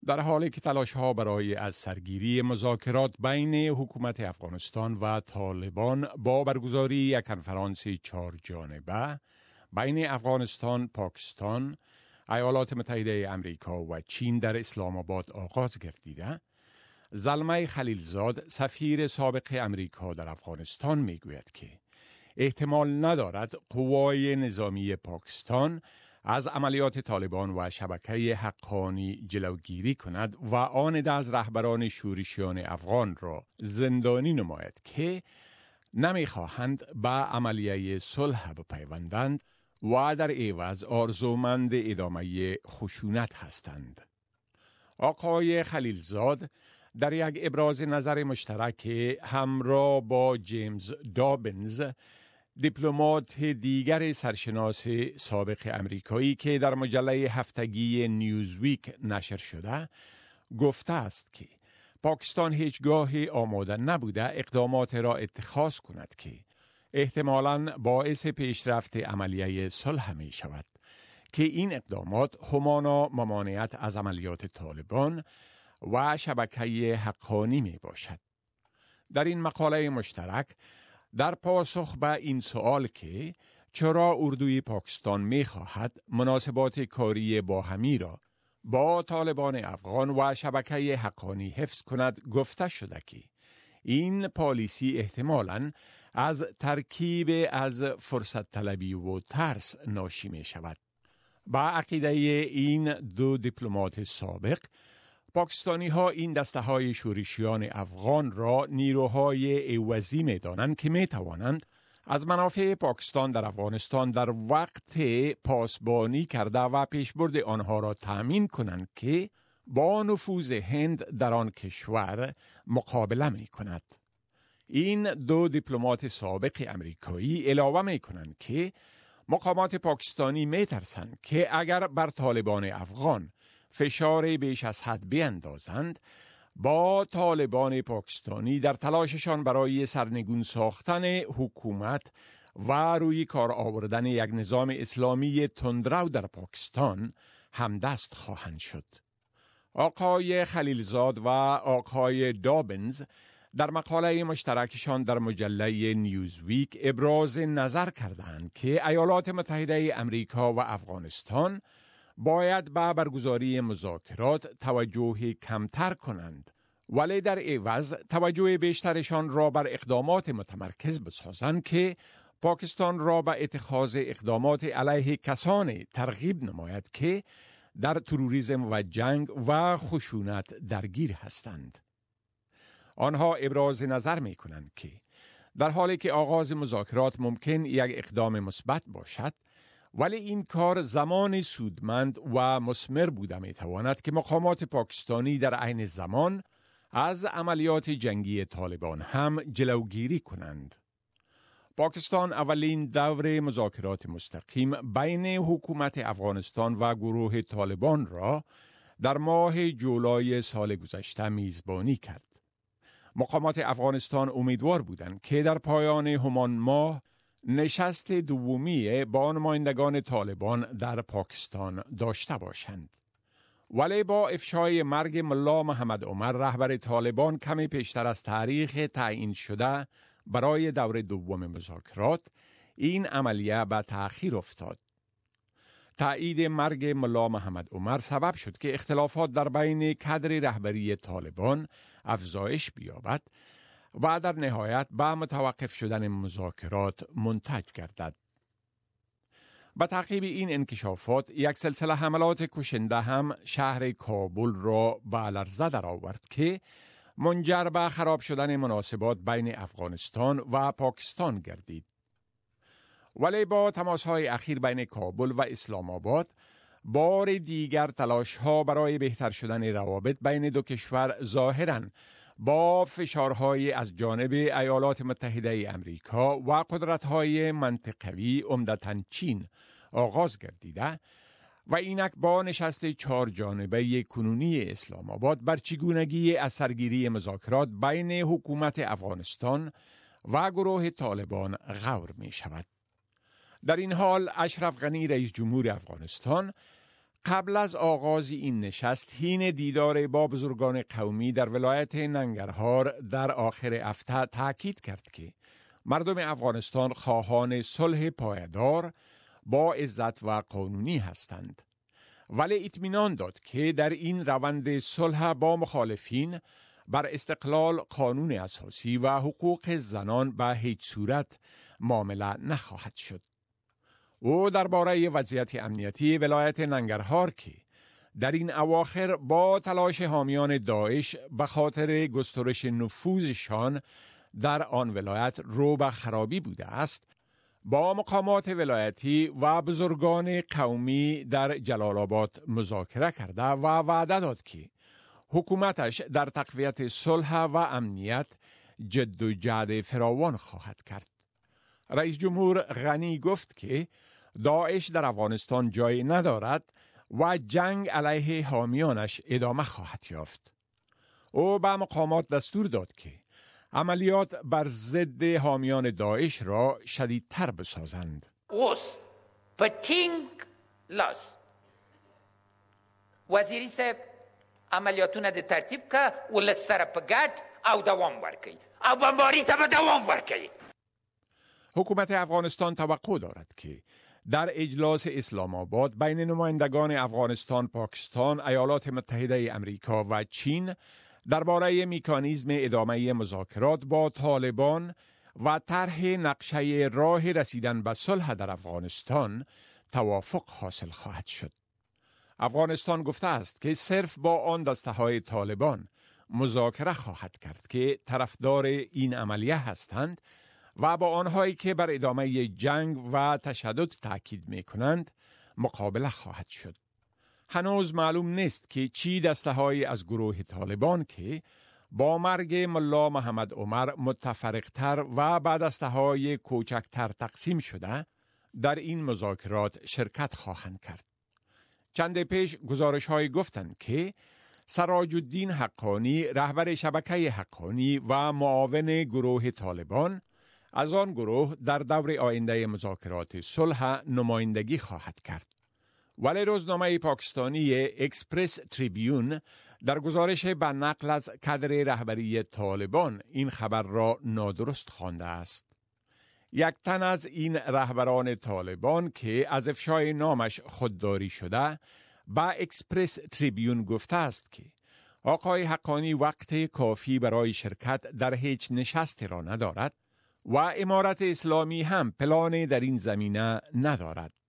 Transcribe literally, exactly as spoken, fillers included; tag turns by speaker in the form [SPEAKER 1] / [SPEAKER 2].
[SPEAKER 1] در حالی که تلاش‌ها برای از سرگیری مذاکرات بین حکومت افغانستان و طالبان با برگزاری یک کنفرانس چهار جانبه بین افغانستان، پاکستان، ایالات متحده امریکا و چین در اسلام آباد آغاز گردیده، زلمه خلیلزاد سفیر سابق امریکا در افغانستان میگوید که احتمال ندارد قوای نظامی پاکستان از عملیات طالبان و شبکه حقانی جلوگیری کند و آن از رهبران شورشیان افغان را زندانی نماید که نمیخواهند به عملیه صلح بپیوندند و در عوض آرزومند ادامه خشونت هستند. آقای خلیلزاد در یک ابراز نظر مشترک همراه با جیمز دابنز، دیپلمات دیگر سرشناس سابق امریکایی که در مجله هفتگی نیوزویک نشر شده، گفته است که پاکستان هیچگاه آماده نبوده اقدامات را اتخاذ کند که احتمالاً باعث پیشرفت عملیه صلح می شود که این اقدامات همانا ممانعت از عملیات طالبان و شبکه حقانی می باشد. در این مقاله مشترک در پاسخ به این سوال که چرا اردوی پاکستان می خواهد مناسبات کاری باهمی را با طالبان افغان و شبکه حقانی حفظ کند گفته شده که این پالیسی احتمالاً از ترکیب از فرصت طلبی و ترس ناشی می شود. با عقیده این دو دیپلمات سابق، پاکستانی ها این دسته های شورشیان افغان را نیروهای عوضی می دانند که می توانند از منافع پاکستان در افغانستان در وقت پاسبانی کرده و پیشبرد آنها را تأمین کنند که با نفوذ هند در آن کشور مقابله می کند. این دو دیپلمات سابق امریکایی علاوه می کنند که مقامات پاکستانی می ترسند که اگر بر طالبان افغان فشار بیش از حد بیندازند، با طالبان پاکستانی در تلاششان برای سرنگون ساختن حکومت و روی کار آوردن یک نظام اسلامی تندرو در پاکستان همدست خواهند شد. آقای خلیلزاد و آقای دابنز در مقاله مشترکشان در مجله نیوزویک ابراز نظر کردند که ایالات متحده امریکا و افغانستان باید به برگزاری مذاکرات توجه کمتر کنند، ولی در عوض توجه بیشترشان را بر اقدامات متمرکز بسازند که پاکستان را به اتخاذ اقدامات علیه کسانی ترغیب نماید که در تروریسم و جنگ و خشونت درگیر هستند. آنها ابراز نظر می کنند که در حالی که آغاز مذاکرات ممکن یک اقدام مثبت باشد، ولی این کار زمان سودمند و مثمر بوده می تواند که مقامات پاکستانی در عین زمان از عملیات جنگی طالبان هم جلوگیری کنند. پاکستان اولین دور مذاکرات مستقیم بین حکومت افغانستان و گروه طالبان را در ماه جولای سال گذشته میزبانی کرد. مقامات افغانستان امیدوار بودند که در پایان همان ماه نشست دومی با نمایندگان طالبان در پاکستان داشته باشند. ولی با افشای مرگ ملا محمد عمر رهبر طالبان کمی پیشتر از تاریخ تعیین شده برای دور دوم مذاکرات، این عملیه به تأخیر افتاد. تایید مرگ ملا محمد عمر سبب شد که اختلافات در بین کادر رهبری طالبان افزایش بیابد و در نهایت به متوقف شدن مذاکرات منتج گردد. با تعقیب این انکشافات، یک سلسله حملات کشنده هم شهر کابل را به لرزه درآورد که منجر به خراب شدن مناسبات بین افغانستان و پاکستان گردید. ولی با تماس‌های اخیر بین کابل و اسلام آباد، بار دیگر تلاش‌ها برای بهتر شدن روابط بین دو کشور ظاهراً با فشارهای از جانب ایالات متحده امریکا و قدرت‌های منطقوی عمدتاً چین آغاز گردیده و اینک با نشست چهار جانبه کنونی اسلام آباد بر چگونگی از سرگیری مذاکرات بین حکومت افغانستان و گروه طالبان غور می شود. در این حال اشرف غنی رئیس جمهور افغانستان قبل از آغاز این نشست حین دیدار با بزرگان قومی در ولایت ننگرهار در آخر هفته تاکید کرد که مردم افغانستان خواهان صلح پایدار با عزت و قانونی هستند، ولی اطمینان داد که در این روند صلح با مخالفین بر استقلال قانون اساسی و حقوق زنان به هیچ صورت معامله نخواهد شد. او درباره وضعیت امنیتی ولایت ننگرهار که در این اواخر با تلاش حامیان داعش به خاطر گسترش نفوذشان در آن ولایت رو به خرابی بوده است، با مقامات ولایتی و بزرگان قومی در جلال آباد مذاکره کرده و وعده داد که حکومتش در تقویت صلح و امنیت جد و جهد فراوان خواهد کرد. رئیس جمهور غنی گفت که داعش در افغانستان جای ندارد و جنگ علیه حامیانش ادامه خواهد یافت. او به مقامات دستور داد که عملیات بر ضد حامیان داعش را شدیدتر بسازند.
[SPEAKER 2] اوس پتینگ لاس وزیری صاحب عملیاتونه د ترتیب که ولستر پگرد او دوام ورکی او بمباری تا به دوام ورکی.
[SPEAKER 1] حکومت افغانستان توقع دارد که در اجلاس اسلام آباد بین نمایندگان افغانستان، پاکستان، ایالات متحده امریکا و چین درباره مکانیزم ادامه مذاکرات با طالبان و طرح نقشه راه رسیدن به صلح در افغانستان توافق حاصل خواهد شد. افغانستان گفته است که صرف با آن دسته‌های طالبان مذاکره خواهد کرد که طرفدار این عملیه هستند و با آنهایی که بر ادامه جنگ و تشدد تاکید می‌کنند مقابله خواهد شد. هنوز معلوم نیست که چی دسته‌های از گروه طالبان که با مرگ ملا محمد عمر متفرق‌تر و به دسته‌های کوچکتر تقسیم شده در این مذاکرات شرکت خواهند کرد. چند پیش گزارش‌های گفتند که سراج الدین حقانی رهبر شبکه حقانی و معاون گروه طالبان از آن گروه در دور آینده مذاکرات صلح نمایندگی خواهد کرد. ولی روزنامه پاکستانی اکسپرس تریبیون در گزارش به نقل از کادر رهبری طالبان این خبر را نادرست خوانده است. یک تن از این رهبران طالبان که از افشای نامش خودداری شده به اکسپرس تریبیون گفته است که آقای حقانی وقت کافی برای شرکت در هیچ نشستی را ندارد و امارت اسلامی هم پلانی در این زمینه ندارد.